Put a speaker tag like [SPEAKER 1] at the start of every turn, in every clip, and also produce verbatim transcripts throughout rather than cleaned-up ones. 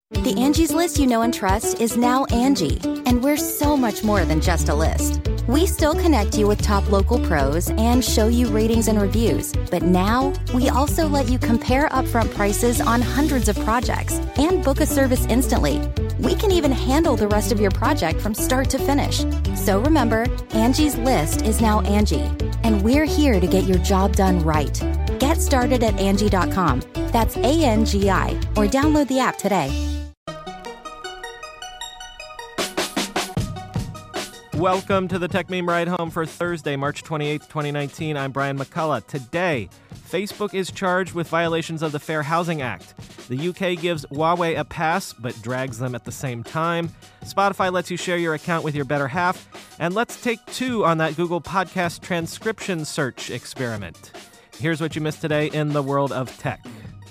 [SPEAKER 1] The Angie's List you know and trust is now Angie, and we're so much more than just a list. We still connect you with top local pros and show you ratings and reviews, but now we also let you compare upfront prices on hundreds of projects and book a service instantly. We can even handle the rest of your project from start to finish. So remember, Angie's List is now Angie, and we're here to get your job done right. Get started at Angie dot com. That's A N G I, or download the app today.
[SPEAKER 2] Welcome to the Tech Meme Ride Home for Thursday, March twenty-eighth, twenty nineteen. I'm Brian McCullough. Today, Facebook is charged with violations of the Fair Housing Act. The U K gives Huawei a pass, but drags them at the same time. Spotify lets you share your account with your better half. And let's take two on that Google Podcast transcription search experiment. Here's what you missed today in the world of tech.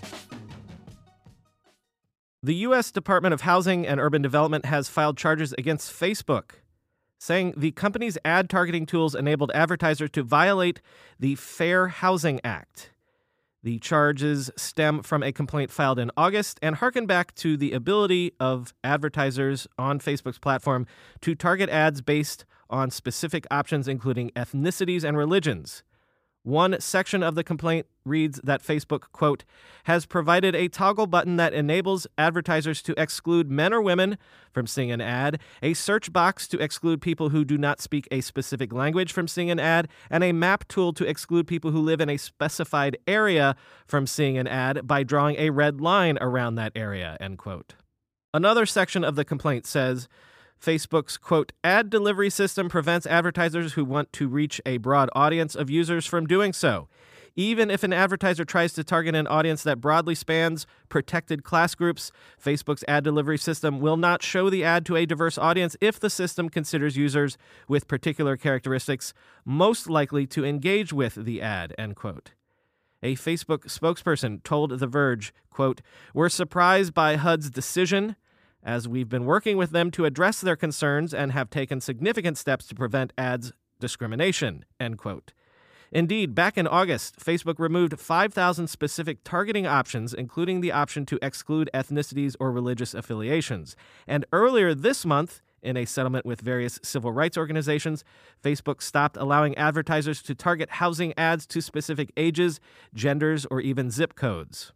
[SPEAKER 2] The U S Department of Housing and Urban Development has filed charges against Facebook, saying the company's ad targeting tools enabled advertisers to violate the Fair Housing Act. The charges stem from a complaint filed in August and harken back to the ability of advertisers on Facebook's platform to target ads based on specific options, including ethnicities and religions. One section of the complaint reads that Facebook, quote, has provided a toggle button that enables advertisers to exclude men or women from seeing an ad, a search box to exclude people who do not speak a specific language from seeing an ad, and a map tool to exclude people who live in a specified area from seeing an ad by drawing a red line around that area, end quote. Another section of the complaint says, Facebook's, quote, ad delivery system prevents advertisers who want to reach a broad audience of users from doing so. Even if an advertiser tries to target an audience that broadly spans protected class groups, Facebook's ad delivery system will not show the ad to a diverse audience if the system considers users with particular characteristics most likely to engage with the ad, end quote. A Facebook spokesperson told The Verge, quote, we're surprised by H U D's decision, as we've been working with them to address their concerns and have taken significant steps to prevent ads discrimination, end quote. Indeed, back in August, Facebook removed five thousand specific targeting options, including the option to exclude ethnicities or religious affiliations. And earlier this month, in a settlement with various civil rights organizations, Facebook stopped allowing advertisers to target housing ads to specific ages, genders, or even zip codes.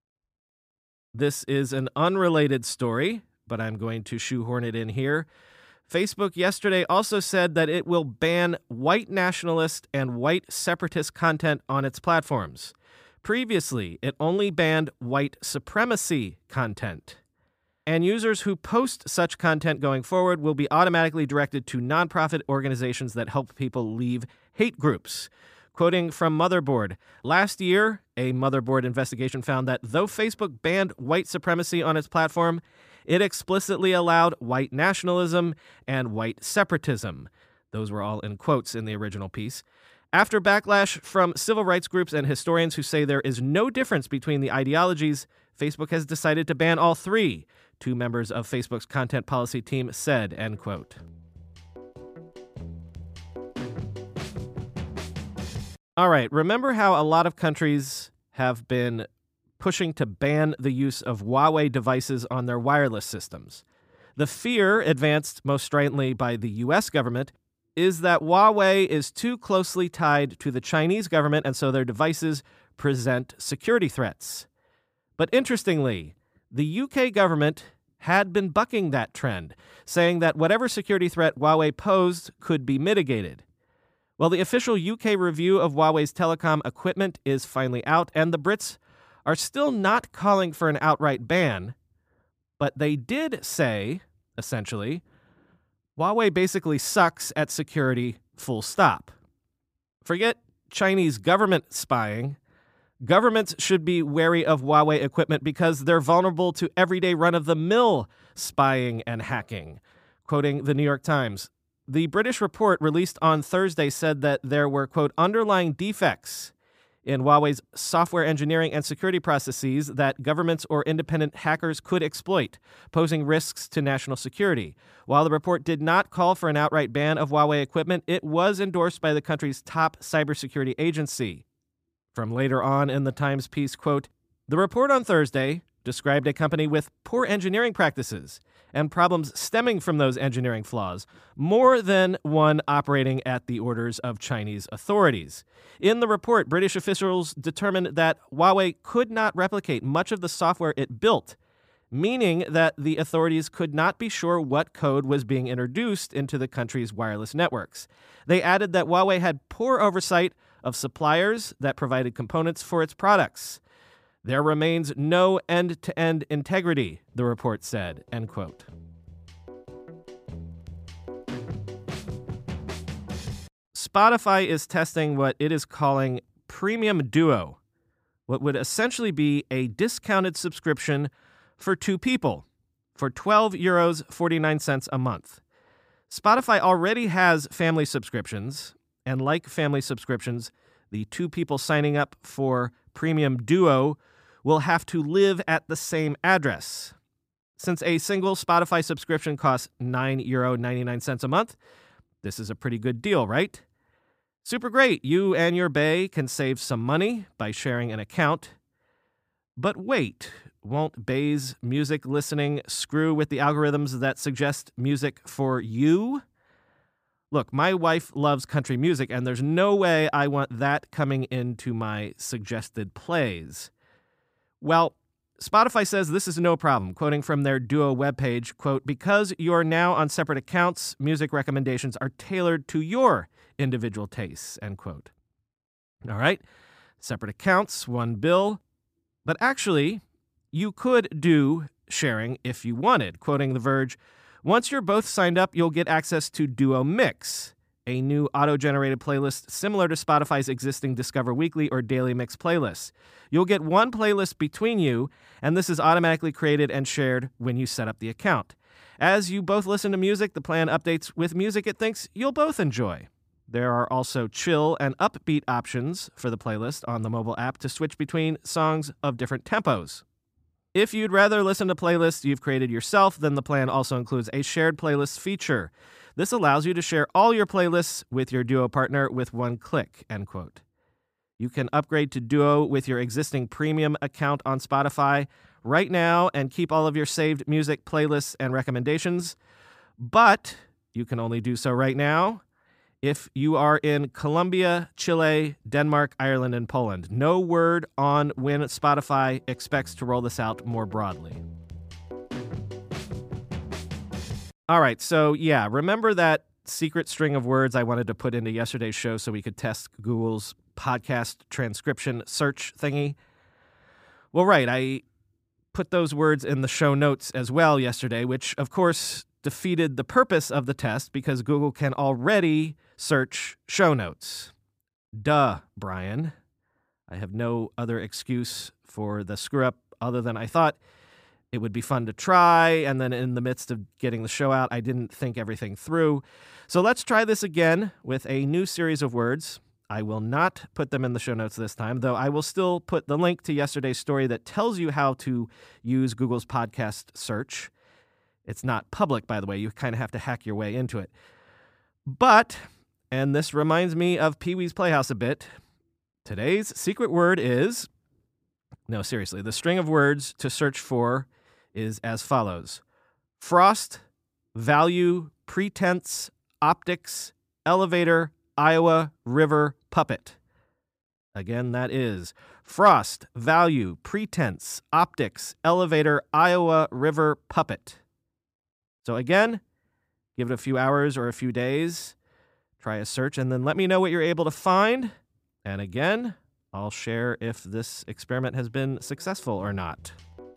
[SPEAKER 2] This is an unrelated story, but I'm going to shoehorn it in here. Facebook yesterday also said that it will ban white nationalist and white separatist content on its platforms. Previously, it only banned white supremacy content. And users who post such content going forward will be automatically directed to nonprofit organizations that help people leave hate groups. Quoting from Motherboard, last year, a Motherboard investigation found that though Facebook banned white supremacy on its platform, it explicitly allowed white nationalism and white separatism. Those were all in quotes in the original piece. After backlash from civil rights groups and historians who say there is no difference between the ideologies, Facebook has decided to ban all three, two members of Facebook's content policy team said, end quote. All right, remember how a lot of countries have been pushing to ban the use of Huawei devices on their wireless systems? The fear, advanced most stridently by the U S government, is that Huawei is too closely tied to the Chinese government, and so their devices present security threats. But interestingly, the U K government had been bucking that trend, saying that whatever security threat Huawei posed could be mitigated. Well, the official U K review of Huawei's telecom equipment is finally out, and the Brits are still not calling for an outright ban, but they did say, essentially, Huawei basically sucks at security, full stop. Forget Chinese government spying. Governments should be wary of Huawei equipment because they're vulnerable to everyday run-of-the-mill spying and hacking. Quoting the New York Times, the British report released on Thursday said that there were, quote, underlying defects in Huawei's software engineering and security processes that governments or independent hackers could exploit, posing risks to national security. While the report did not call for an outright ban of Huawei equipment, it was endorsed by the country's top cybersecurity agency. From later on in the Times piece, quote, the report on Thursday described a company with poor engineering practices and problems stemming from those engineering flaws, more than one operating at the orders of Chinese authorities. In the report, British officials determined that Huawei could not replicate much of the software it built, meaning that the authorities could not be sure what code was being introduced into the country's wireless networks. They added that Huawei had poor oversight of suppliers that provided components for its products. There remains no end-to-end integrity, the report said, end quote. Spotify is testing what it is calling Premium Duo, what would essentially be a discounted subscription for two people for twelve euros forty-nine cents a month. Spotify already has family subscriptions, and like family subscriptions, the two people signing up for Premium Duo will have to live at the same address. Since a single Spotify subscription costs nine euros ninety-nine cents a month, this is a pretty good deal, right? Super great. You and your bae can save some money by sharing an account. But wait, won't bae's music listening screw with the algorithms that suggest music for you? Look, my wife loves country music, and there's no way I want that coming into my suggested plays. Well, Spotify says this is no problem, quoting from their Duo webpage, quote, because you're now on separate accounts, music recommendations are tailored to your individual tastes, end quote. All right, separate accounts, one bill. But actually, you could do sharing if you wanted, quoting The Verge, once you're both signed up, you'll get access to Duo Mix, a new auto-generated playlist similar to Spotify's existing Discover Weekly or Daily Mix playlists. You'll get one playlist between you, and this is automatically created and shared when you set up the account. As you both listen to music, the plan updates with music it thinks you'll both enjoy. There are also chill and upbeat options for the playlist on the mobile app to switch between songs of different tempos. If you'd rather listen to playlists you've created yourself, then the plan also includes a shared playlist feature. This allows you to share all your playlists with your Duo partner with one click, end quote. You can upgrade to Duo with your existing premium account on Spotify right now and keep all of your saved music playlists and recommendations. But you can only do so right now if you are in Colombia, Chile, Denmark, Ireland, and Poland. No word on when Spotify expects to roll this out more broadly. All right, so yeah, remember that secret string of words I wanted to put into yesterday's show so we could test Google's podcast transcription search thingy? Well, right, I put those words in the show notes as well yesterday, which, of course, defeated the purpose of the test because Google can already search show notes. Duh, Brian. I have no other excuse for the screw-up other than I thought it would be fun to try, and then in the midst of getting the show out, I didn't think everything through. So let's try this again with a new series of words. I will not put them in the show notes this time, though I will still put the link to yesterday's story that tells you how to use Google's podcast search. It's not public, by the way. You kind of have to hack your way into it. But, and this reminds me of Pee-wee's Playhouse a bit, today's secret word is, no, seriously, the string of words to search for is as follows: frost, value, pretense, optics, elevator, Iowa, river, puppet. Again, that is frost, value, pretense, optics, elevator, Iowa, river, puppet. So again, give it a few hours or a few days, try a search, and then let me know what you're able to find. And again, I'll share if this experiment has been successful or not.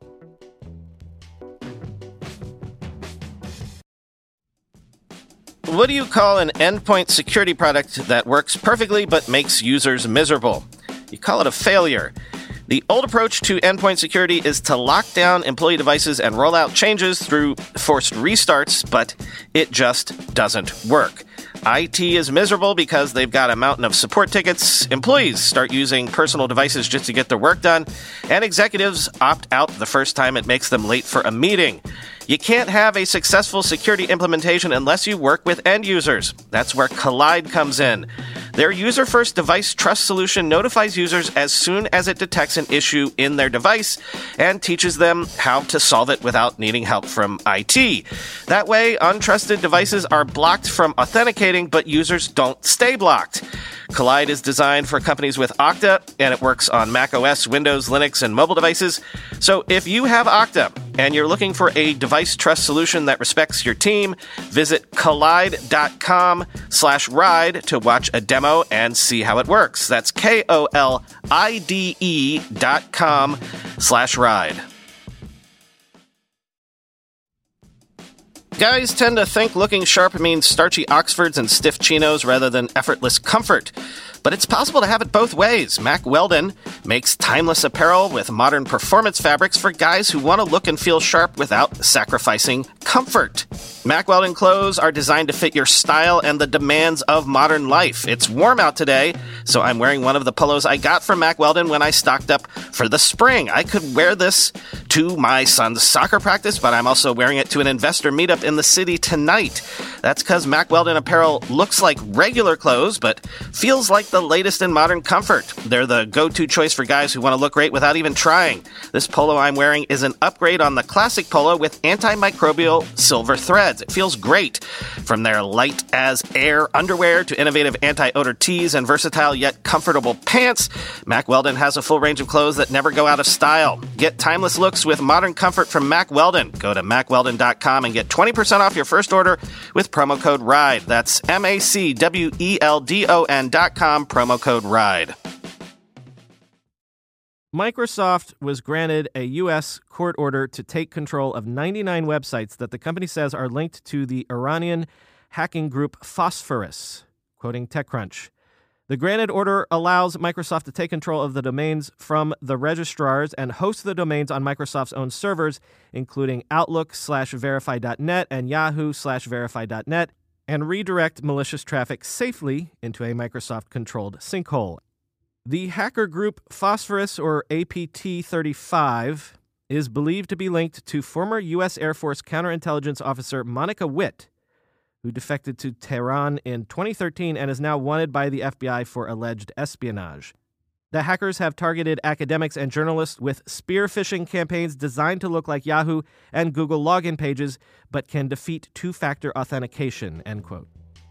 [SPEAKER 2] What do you call an endpoint security product that works perfectly but makes users miserable? You call it a failure. The old approach to endpoint security is to lock down employee devices and roll out changes through forced restarts, but it just doesn't work. I T is miserable because they've got a mountain of support tickets, employees start using personal devices just to get their work done, and executives opt out the first time it makes them late for a meeting. You can't have a successful security implementation unless you work with end users. That's where Kolide comes in. Their user-first device trust solution notifies users as soon as it detects an issue in their device and teaches them how to solve it without needing help from I T. That way, untrusted devices are blocked from authenticating, but users don't stay blocked. Kolide is designed for companies with Okta, and it works on macOS, Windows, Linux, and mobile devices. So if you have Okta and you're looking for a device trust solution that respects your team, visit kolide.com slash ride to watch a demo and see how it works. That's K O L I D E dot com slash ride. Guys tend to think looking sharp means starchy Oxfords and stiff chinos rather than effortless comfort. But it's possible to have it both ways. Mack Weldon makes timeless apparel with modern performance fabrics for guys who want to look and feel sharp without sacrificing comfort. Mack Weldon clothes are designed to fit your style and the demands of modern life. It's warm out today, so I'm wearing one of the polos I got from Mack Weldon when I stocked up for the spring. I could wear this to my son's soccer practice, but I'm also wearing it to an investor meetup in the city tonight. That's because Mack Weldon apparel looks like regular clothes, but feels like the latest in modern comfort. They're the go-to choice for guys who want to look great without even trying. This polo I'm wearing is an upgrade on the classic polo with antimicrobial silver threads. It feels great. From their light as air underwear to innovative anti-odor tees and versatile yet comfortable pants, Mack Weldon has a full range of clothes that never go out of style. Get timeless looks with modern comfort from Mack Weldon. Go to mack weldon dot com and get twenty percent off your first order with promo code RIDE. That's M A C W E L D O N dot com, promo code RIDE. Microsoft was granted a U S court order to take control of ninety-nine websites that the company says are linked to the Iranian hacking group Phosphorus, quoting TechCrunch. The granted order allows Microsoft to take control of the domains from the registrars and host the domains on Microsoft's own servers, including Outlook slash verify dot net and Yahoo slash verify dot net, and redirect malicious traffic safely into a Microsoft-controlled sinkhole. The hacker group Phosphorus, or A P T thirty-five, is believed to be linked to former U S Air Force counterintelligence officer Monica Witt, who defected to Tehran in twenty thirteen and is now wanted by the F B I for alleged espionage. The hackers have targeted academics and journalists with spear phishing campaigns designed to look like Yahoo and Google login pages, but can defeat two-factor authentication, end quote.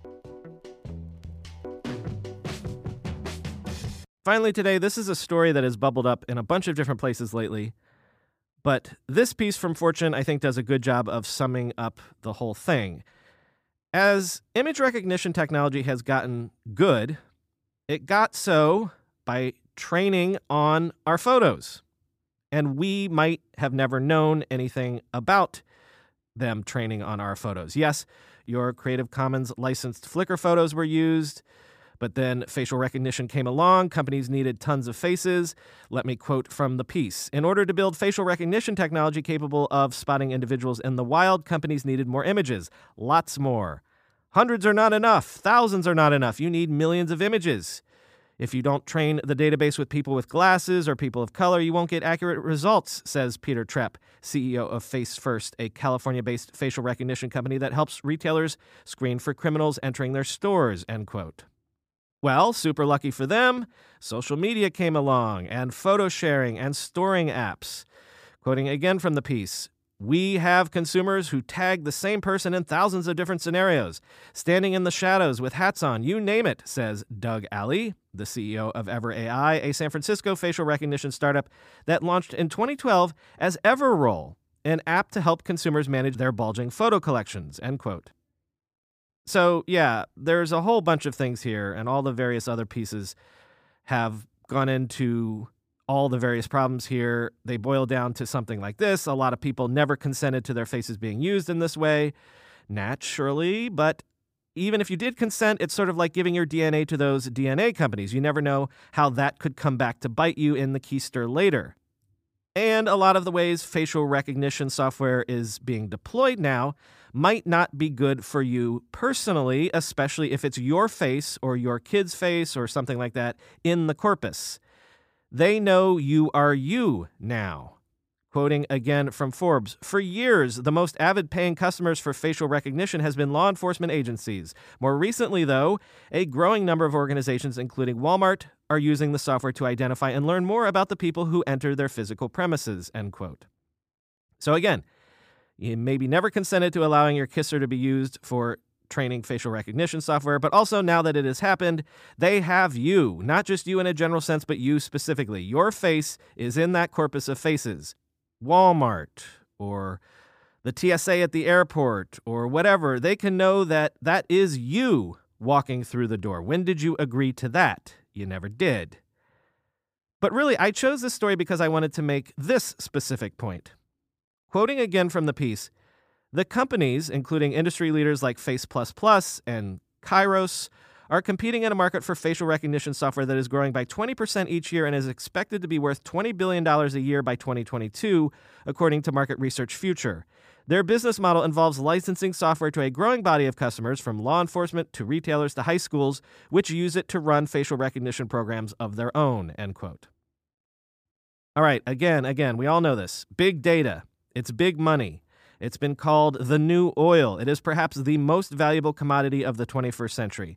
[SPEAKER 2] Finally today, this is a story that has bubbled up in a bunch of different places lately, but this piece from Fortune, I think, does a good job of summing up the whole thing. As image recognition technology has gotten good, it got so by training on our photos. And we might have never known anything about them training on our photos. Yes, your Creative Commons licensed Flickr photos were used, but then facial recognition came along. Companies needed tons of faces. Let me quote from the piece. In order to build facial recognition technology capable of spotting individuals in the wild, companies needed more images. Lots more. Hundreds are not enough. Thousands are not enough. You need millions of images. If you don't train the database with people with glasses or people of color, you won't get accurate results, says Peter Trepp, C E O of Face First, a California-based facial recognition company that helps retailers screen for criminals entering their stores, end quote. Well, super lucky for them, social media came along, and photo sharing and storing apps. Quoting again from the piece, we have consumers who tag the same person in thousands of different scenarios, standing in the shadows with hats on, you name it, says Doug Alley, the C E O of Ever A I, a San Francisco facial recognition startup that launched in twenty twelve as Everroll, an app to help consumers manage their bulging photo collections, end quote. So, yeah, there's a whole bunch of things here, and all the various other pieces have gone into all the various problems here. They boil down to something like this. A lot of people never consented to their faces being used in this way, naturally, but even if you did consent, it's sort of like giving your D N A to those D N A companies. You never know how that could come back to bite you in the keister later. And a lot of the ways facial recognition software is being deployed now might not be good for you personally, especially if it's your face or your kid's face or something like that in the corpus. They know you are you now. Quoting again from Forbes, "For years, the most avid paying customers for facial recognition has been law enforcement agencies. More recently, though, a growing number of organizations, including Walmart, are using the software to identify and learn more about the people who enter their physical premises," end quote. So again, you maybe never consented to allowing your kisser to be used for training facial recognition software, but also now that it has happened, they have you, not just you in a general sense, but you specifically. Your face is in that corpus of faces. Walmart or the T S A at the airport or whatever, they can know that that is you walking through the door. When did you agree to that? You never did. But really, I chose this story because I wanted to make this specific point. Quoting again from the piece, the companies, including industry leaders like Face Plus Plus and Kairos, are competing in a market for facial recognition software that is growing by twenty percent each year and is expected to be worth twenty billion dollars a year by twenty twenty-two, according to Market Research Future. Their business model involves licensing software to a growing body of customers, from law enforcement to retailers to high schools, which use it to run facial recognition programs of their own, end quote. All right, again, again, we all know this. Big data. It's big money. It's been called the new oil. It is perhaps the most valuable commodity of the twenty-first century.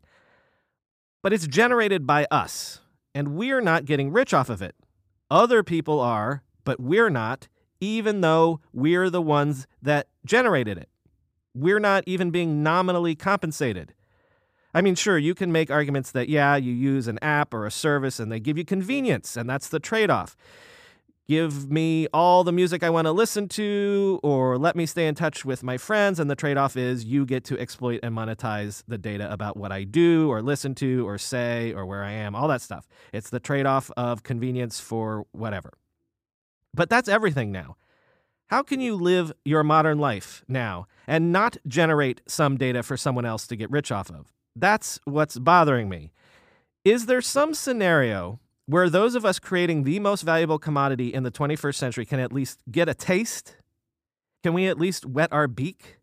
[SPEAKER 2] But it's generated by us, and we're not getting rich off of it. Other people are, but we're not, even though we're the ones that generated it. We're not even being nominally compensated. I mean, sure, you can make arguments that, yeah, you use an app or a service and they give you convenience, and that's the trade-off. Give me all the music I want to listen to, or let me stay in touch with my friends, and the trade-off is you get to exploit and monetize the data about what I do or listen to or say or where I am, all that stuff. It's the trade-off of convenience for whatever. But that's everything now. How can you live your modern life now and not generate some data for someone else to get rich off of? That's what's bothering me. Is there some scenario where those of us creating the most valuable commodity in the twenty-first century can at least get a taste? Can we at least wet our beak?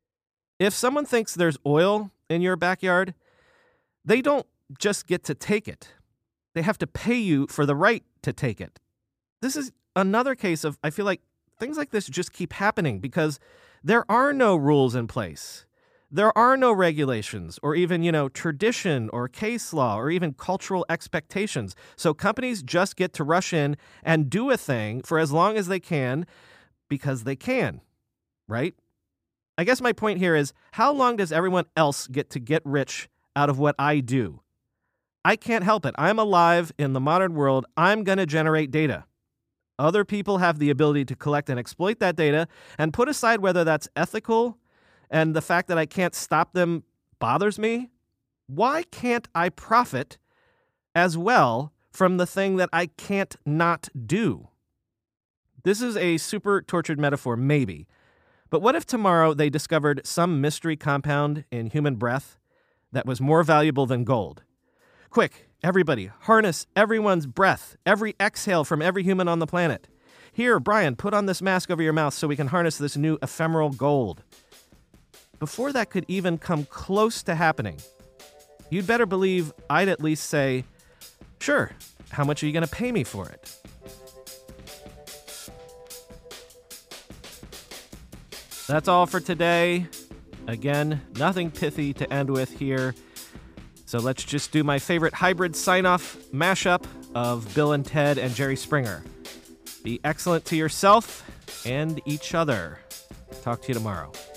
[SPEAKER 2] If someone thinks there's oil in your backyard, they don't just get to take it. They have to pay you for the right to take it. This is another case of, I feel like things like this just keep happening because there are no rules in place. There are no regulations or even, you know, tradition or case law or even cultural expectations. So companies just get to rush in and do a thing for as long as they can because they can, right? I guess my point here is, how long does everyone else get to get rich out of what I do? I can't help it. I'm alive in the modern world. I'm going to generate data. Other people have the ability to collect and exploit that data, and put aside whether that's ethical and the fact that I can't stop them bothers me. Why can't I profit as well from the thing that I can't not do? This is a super tortured metaphor, maybe. But what if tomorrow they discovered some mystery compound in human breath that was more valuable than gold? Quick, everybody, harness everyone's breath, every exhale from every human on the planet. Here, Brian, put on this mask over your mouth so we can harness this new ephemeral gold. Before that could even come close to happening, you'd better believe I'd at least say, sure, how much are you going to pay me for it? That's all for today. Again, nothing pithy to end with here. So let's just do my favorite hybrid sign-off mashup of Bill and Ted and Jerry Springer. Be excellent to yourself and each other. Talk to you tomorrow.